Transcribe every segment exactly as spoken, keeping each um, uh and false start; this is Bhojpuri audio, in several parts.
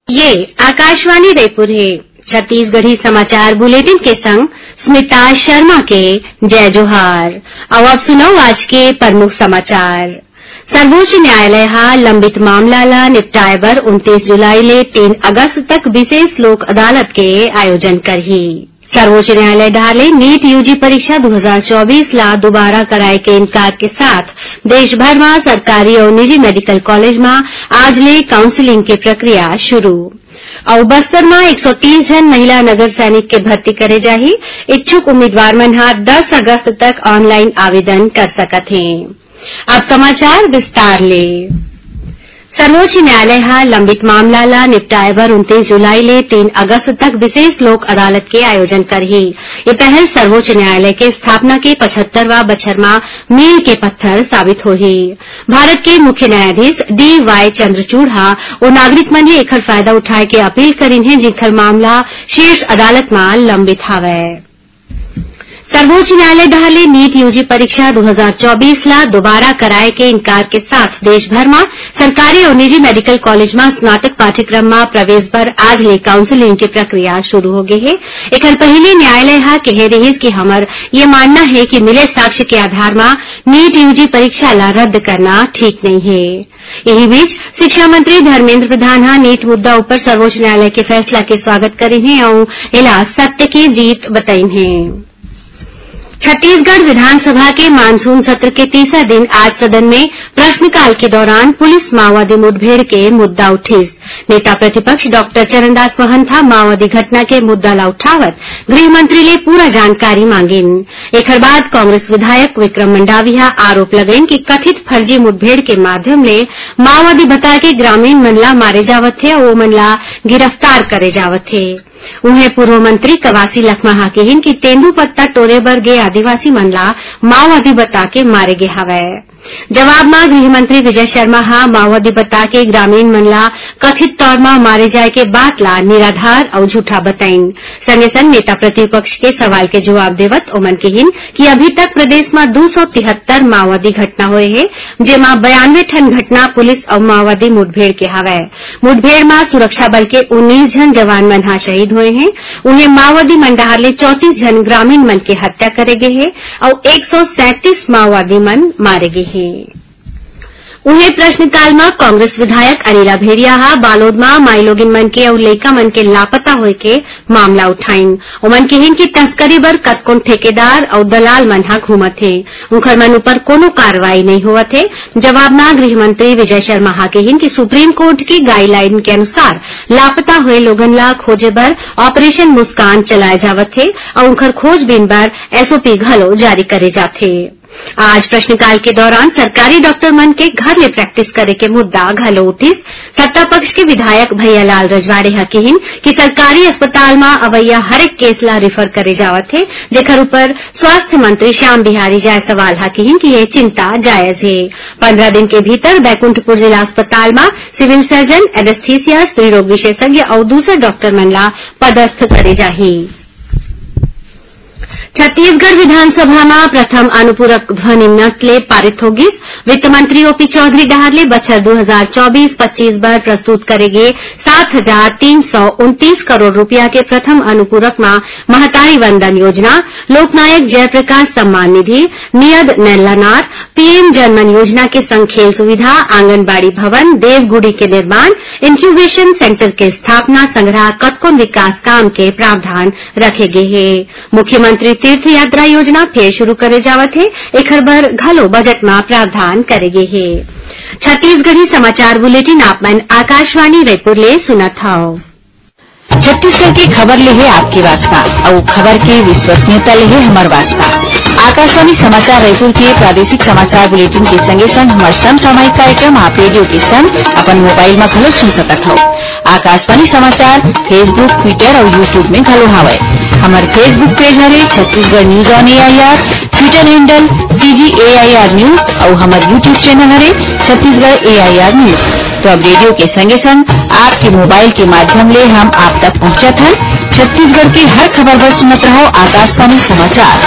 ये आकाशवाणी रायपुर है। छत्तीसगढ़ी समाचार बुलेटिन के संग स्मिता शर्मा के जय जोहार। अब आप सुनो आज के प्रमुख समाचार। सर्वोच्च न्यायालय हा लंबित मामला ला निपटाए बर उनतीस जुलाई ले तीन अगस्त तक विशेष लोक अदालत के आयोजन करही। सर्वोच्च न्यायालय ढाले नीट यूजी परीक्षा दो हज़ार चौबीस ला दोबारा कराए के इनकार के साथ देश भर में सरकारी और निजी मेडिकल कॉलेज में आज ले काउंसलिंग के प्रक्रिया शुरू। और बस्तर में एक सौ तीस जन महिला नगर सैनिक के भर्ती करे जाही। इच्छुक उम्मीदवार मन हा दस अगस्त तक ऑनलाइन आवेदन कर सकत हैं। अब समाचार विस्तार ले। सर्वोच्च न्यायालय हा लंबित मामला ला निपटाए बर उनतीस जुलाई ले तीन अगस्त तक विशेष लोक अदालत के आयोजन करही। ये पहल सर्वोच्च न्यायालय के स्थापना के पचहत्तरवां बछर में मील के पत्थर साबित होही। भारत के मुख्य न्यायाधीश डी वाई चंद्रचूड़ हा वो नागरिक मन हे एखर फायदा उठाए के अपील करिन है जिनकर मामला शीर्ष अदालत में लंबित हावय। सर्वोच्च न्यायालय ढाले नीट यूजी परीक्षा दो हज़ार चौबीस ला दोबारा कराए के इनकार के साथ देश भर में सरकारी और निजी मेडिकल कॉलेज में स्नातक पाठ्यक्रम में प्रवेश पर आज ले काउंसलिंग की प्रक्रिया शुरू हो गई है। एकर पहले न्यायालय हा कहे रही कि हमर ये मानना है कि मिले साक्ष्य के आधार में नीट यूजी परीक्षा ला रद्द करना ठीक नहीं है। यही बीच शिक्षा मंत्री धर्मेंद्र प्रधान हा नीट मुद्दा ऊपर सर्वोच्च न्यायालय के फैसला के स्वागत करे हैं और इला सत्य की जीत बताई है। छत्तीसगढ़ विधानसभा के मानसून सत्र के तीसरा दिन आज सदन में प्रश्नकाल के दौरान पुलिस माओवादी मुठभेड़ के मुद्दा उठिस। नेता प्रतिपक्ष डॉक्टर चरणदास महंता माओवादी घटना के मुद्दा ला उठावत गृह मंत्री ले पूरा जानकारी मांगिन। एकर बाद कांग्रेस विधायक विक्रम मंडाविया आरोप लगइन कि कथित फर्जी मुठभेड़ के माध्यम ले माओवादी बता के ग्रामीण मन ला मारे जावत थे और वो मन ला गिरफ्तार करे जावत थे। उन्हें पूर्व मंत्री कवासी लखमा कहिन कि तेंदुपत्ता टोरे बर गे आदिवासी मन ला माओवादी बता के मारे गे हवय। जवाब में गृह मंत्री विजय शर्मा हा माओवादी बता के ग्रामीण मन ला कथित तौर में मारे जाए के बात ला निराधार और झूठा बताइन। संगे संग नेता प्रतिपक्ष के सवाल के जवाब देवत ओमन कहिन कि अभी तक प्रदेश में दो सौ तिहत्तर माओवादी घटना हुए है जेमा बयानवे ठन घटना पुलिस और माओवादी मुठभेड़ के हवय। मुठभेड़ में सुरक्षा बल के उन्नीस जन जवान मन हा शहीद हुए हैं। उन्हें माओवादी मन डहार ले चौतीस जन ग्रामीण मन के हत्या करे गए है और एक सौ सैंतीस माओवादी मन मारे गए हैं। उन्हें प्रश्नकाल में कांग्रेस विधायक अनिला भेड़िया हा बालोद में माई लोगिन मन के और लइका मन के लापता होए के मामला उठाइन। ओमन कहिन कि तस्करी बर कतकोन ठेकेदार और दलाल मन हा घूमत थे। उनकर मन ऊपर कोनो कार्रवाई नहीं होवत है। जवाब में गृह मंत्री विजय शर्मा हा कहिन कि सुप्रीम कोर्ट की गाइडलाइन के अनुसार लापता हुए लोगन ला खोजे बर ऑपरेशन मुस्कान चलाए जावत थे और उनकर खोजबीन बर एसओपी घलो जारी करे जाथे। आज प्रश्नकाल के दौरान सरकारी डॉक्टर मन के घर ले प्रैक्टिस करे के मुद्दा घलो उठिस। सत्ता पक्ष के विधायक भैयालाल रजवाड़े हा कहिन कि सरकारी अस्पताल में अवैया हरेक केस ला रिफर करे जावत है जेकर ऊपर स्वास्थ्य मंत्री श्याम बिहारी जायसवाल हा कहिन कि ये चिंता जायज है। पंद्रह दिन के भीतर बैकुंठपुर जिला अस्पताल में सिविल सर्जन एनेस्थीसिया स्त्री रोग विशेषज्ञ और दूसरे डॉक्टर मन ला पदस्थ करे जाही। छत्तीसगढ़ विधानसभा में प्रथम अनुपूरक ध्वनि मत ले पारित होगी। वित्त मंत्री ओपी चौधरी डहारले बछर दो हज़ार चौबीस पच्चीस बर प्रस्तुत करेगे सात हजार तीन सौ उनतीस करोड़ रुपया के प्रथम अनुपूरक में महतारी वंदन योजना, लोकनायक जयप्रकाश सम्मान निधि, नियद नैलानार, पीएम जनमन योजना के संग खेल सुविधा, आंगनबाड़ी भवन, देवगुड़ी के निर्माण, इंक्यूबेशन सेंटर के स्थापना संग्रह कतकोन विकास काम के प्रावधान रखे गए है। मुख्यमंत्री तीर्थ यात्रा योजना फिर शुरू करे जावत है। एकर बर घलो बजट में प्रावधान करेगे है। छत्तीसगढ़ी समाचार बुलेटिन आप मन आकाशवाणी रायपुर ले सुनत हव। छत्तीसगढ़ की खबर ले है आपके वास्ता और खबर की विश्वसनीयता ले है हमार वास्ता। आकाशवाणी समाचार रायपुर के प्रादेशिक समाचार बुलेटिन के संगे संग हमार समसामयिक कार्यक्रम आप रेडियो के संग अपन मोबाइल में घलो सुन सकत हो। आकाशवाणी समाचार फेसबुक, ट्विटर और यूट्यूब में घलो हावय। हमार फेसबुक पेज हरे Chhattisgarh news on AIR, Twitter handle TGAIR news और हमार यूट्यूब चैनल हरे छत्तीसगढ़ एआईआर न्यूज। तो अब रेडियो के संगे संग आपके मोबाइल के माध्यम ले हम आप तक पहुंचत हन। छत्तीसगढ़ की हर खबर पर सुनत रहो आकाशवाणी समाचार।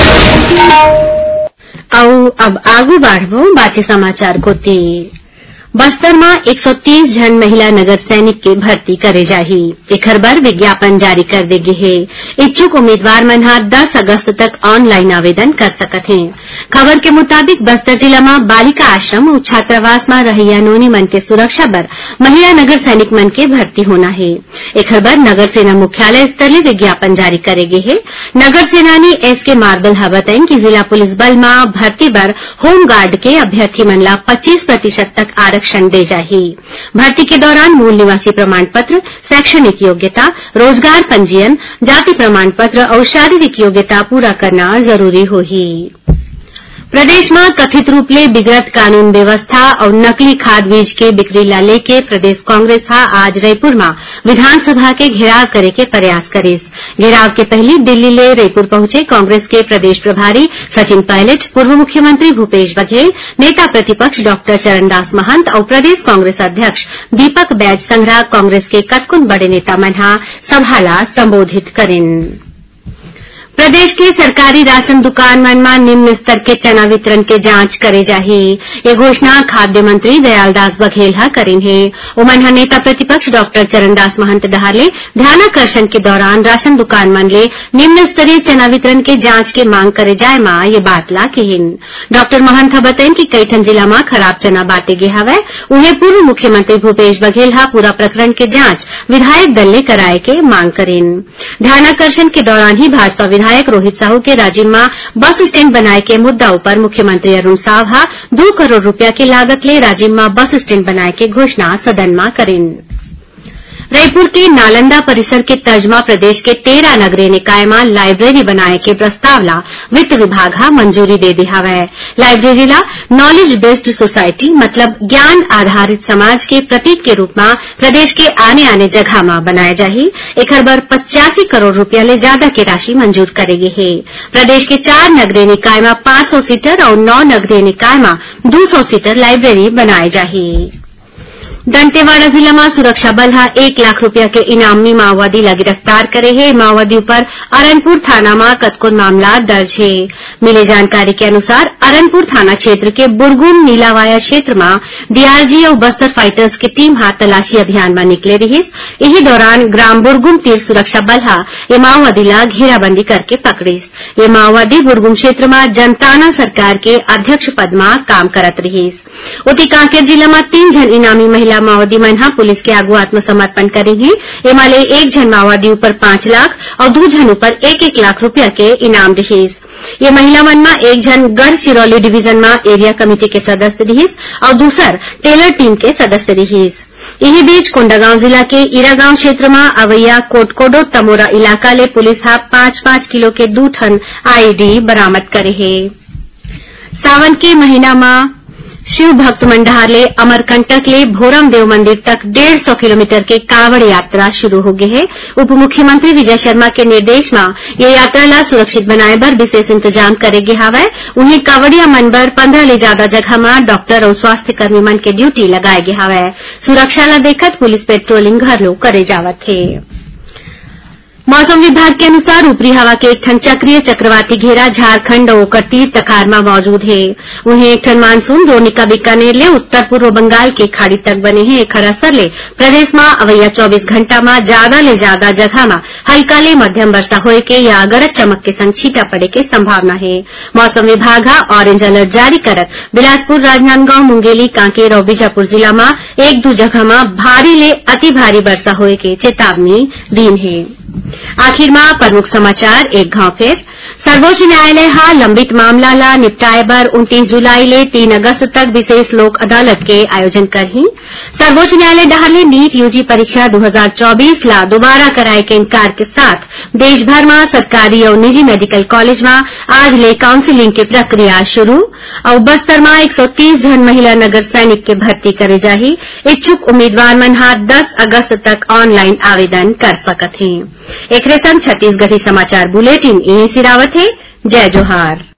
अब आगू बढ़ो बाचे समाचार को ती बस्तर में एक सौ तीस जन महिला नगर सैनिक के भर्ती करे जाही। एखर बर विज्ञापन जारी कर देगे है। इच्छुक उम्मीदवार मन ह दस अगस्त तक ऑनलाइन आवेदन कर सकत हैं। खबर के मुताबिक बस्तर जिला में बालिका आश्रम और छात्रावास में रहैया नोनी मन के सुरक्षा बर महिला नगर सैनिक मन के भर्ती होना है। एखर बर नगर सेना मुख्यालय स्तर ले विज्ञापन जारी करेगे है। नगर सेनानी एस के मार्बल ह बताइन कि जिला पुलिस बल में भर्ती बर होमगार्ड के अभ्यर्थी मन ला पच्चीस प्रतिशत तक आरक्षण दे जाही। भर्ती के दौरान मूल निवासी प्रमाण पत्र, शैक्षणिक योग्यता, रोजगार पंजीयन, जाति प्रमाण पत्र और शारीरिक योग्यता पूरा करना जरूरी होही। प्रदेश में कथित रूप ले बिगड़त कानून व्यवस्था और नकली खाद बीज के बिक्री ला लेके प्रदेश कांग्रेस हा आज रायपुर में विधानसभा के घेराव करे के प्रयास करिस। घेराव के पहले दिल्ली ले रायपुर पहुंचे कांग्रेस के प्रदेश प्रभारी सचिन पायलट, पूर्व मुख्यमंत्री भूपेश बघेल, नेता प्रतिपक्ष डॉक्टर चरणदास महंत और प्रदेश कांग्रेस अध्यक्ष दीपक बैज संघरा कांग्रेस के कतकुन बड़े नेता मन हा सभा ला संबोधित करिन। प्रदेश के सरकारी राशन दुकान मन में निम्न स्तर के चना वितरण के जांच करे जाही। ये घोषणा खाद्य मंत्री दयालदास बघेल हा करिन है। उमन हा नेता प्रतिपक्ष डॉक्टर चरणदास महंत डहाले ध्यानाकर्षण के दौरान राशन दुकान मन ले निम्न स्तरीय चना वितरण के जांच के मांग करे जाय मा ये बात ला कहिन। डॉक्टर महंत हा बताइन कि कईठन जिला में खराब चना बांटे गे हवय। उन्हें पूर्व मुख्यमंत्री भूपेश बघेल हा पूरा प्रकरण के जांच विधायक दल ले कराए के मांग करिन। ध्यानाकर्षण के दौरान ही भाजपा विधायक रोहित साहू के राजिम में बस स्टैंड बनाए के मुद्दा पर मुख्यमंत्री अरुण साव हा दो करोड़ रुपया के लागत ले राजिम में बस स्टैंड बनाए के घोषणा सदन में करिन। रायपुर के नालंदा परिसर के तर्ज में प्रदेश के तेरह नगरीय निकाय में लाइब्रेरी बनाए के प्रस्ताव ला वित्त विभाग हा मंजूरी दे दी हवय। लाइब्रेरी ला नॉलेज बेस्ड सोसाइटी मतलब ज्ञान आधारित समाज के प्रतीक के रूप में प्रदेश के आने आने जगह में बनाए जाही। एखर बर पचासी करोड़ रुपया ले ज्यादा के राशि मंजूर करेगे है। प्रदेश के चार नगरीय निकाय में पांच सौ सीटर और नौ नगरीय निकाय में दो सौ सीटर लाइब्रेरी बनाए जाही। दंतेवाड़ा जिला में सुरक्षा बल हा एक लाख रुपया के इनामी माओवादी ला गिरफ्तार करे है। माओवादी पर अरनपुर थाना में कतकुन मामला दर्ज है। मिली जानकारी के अनुसार अरनपुर थाना क्षेत्र के बुरगुम नीलावाया क्षेत्र में डीआरजी और बस्तर फाइटर्स की टीम हा तलाशी अभियान में निकले रही। इसी दौरान ग्राम बुरगुम तीर सुरक्षा बल हा ये माओवादी ला घेराबंदी करके पकड़िस। ये माओवादी बुरगुम क्षेत्र में जनताना सरकार के अध्यक्ष पद में काम करत रहीस। उति कांकेर जिला में तीन जन इनामी महिला माओवादी मन हा पुलिस के आगू आत्मसमर्पण करे हैं। एमाले एक जन माओवादी ऊपर पांच लाख और दो जन ऊपर एक एक लाख रुपया के इनाम रहीस। ये महिला मन में एक जन गढ़ सिरौली डिवीजन में एरिया कमेटी के सदस्य रहीस और दूसर टेलर टीम के सदस्य रहीस। इसी बीच कोंडागांव जिला के इरागांव क्षेत्र में अवैया कोटकोडो तमोरा इलाका ले पुलिस हा पांच पांच किलो के दो टन आईडी बरामद करे है। सावन के महीना में शिव भक्त मंडहार ले अमरकंटक ले भोरम देव मंदिर तक डेढ़ सौ किलोमीटर के कावड़ यात्रा शुरू हो गई है। उप मुख्यमंत्री विजय शर्मा के निर्देश में ये यात्रा ला सुरक्षित बनाए बर विशेष इंतजाम करे गे हवय। उन्हें कावड़िया मन बर पंद्रह ले ज्यादा जगह में डॉक्टर और स्वास्थ्य कर्मी मन के ड्यूटी लगाए गे हवय। सुरक्षा ला देखत पुलिस पेट्रोलिंग घरलो करे जावत है। मौसम विभाग के अनुसार ऊपरी हवा के एक ठन चक्रीय चक्रवाती घेरा झारखंड और ओकर तीर तखार में मौजूद है। वहीं एक ठन मानसून द्रोणिका बीकानेर ले उत्तर पूर्व बंगाल के खाड़ी तक बने हैं। एखर असर ले प्रदेश में अवैया चौबीस घंटा में ज्यादा ले ज्यादा जगह में हल्का ले मध्यम वर्षा होए के या गरज चमक के संग छींटा पड़े के संभावना है। मौसम विभाग हा ऑरेंज अलर्ट जारी करत बिलासपुर, राजनांदगांव, मुंगेली, कांकेर और बीजापुर जिला में एक दो जगह में भारी ले अति भारी वर्षा होए के चेतावनी दीन है। आखिर में प्रमुख समाचार एक घाव फिर सर्वोच्च न्यायालय हा लंबित मामला ला निपटाए बर उनतीस जुलाई ले तीन अगस्त तक विशेष लोक अदालत के आयोजन करही। सर्वोच्च न्यायालय डहाले नीट यूजी परीक्षा दो हज़ार चौबीस ला दोबारा कराए के इनकार के साथ देश भर में सरकारी और निजी मेडिकल कॉलेज में आज ले काउंसिलिंग की प्रक्रिया शुरू। और बस्तर में एक सौ तीस जन महिला नगर सैनिक के भर्ती करे जाही। इच्छुक उम्मीदवार मन हा दस अगस्त तक ऑनलाइन आवेदन कर सकत हैं। एक संग छत्तीसगढ़ी समाचार बुलेटिन यहीं सिरावत है। जय जोहार।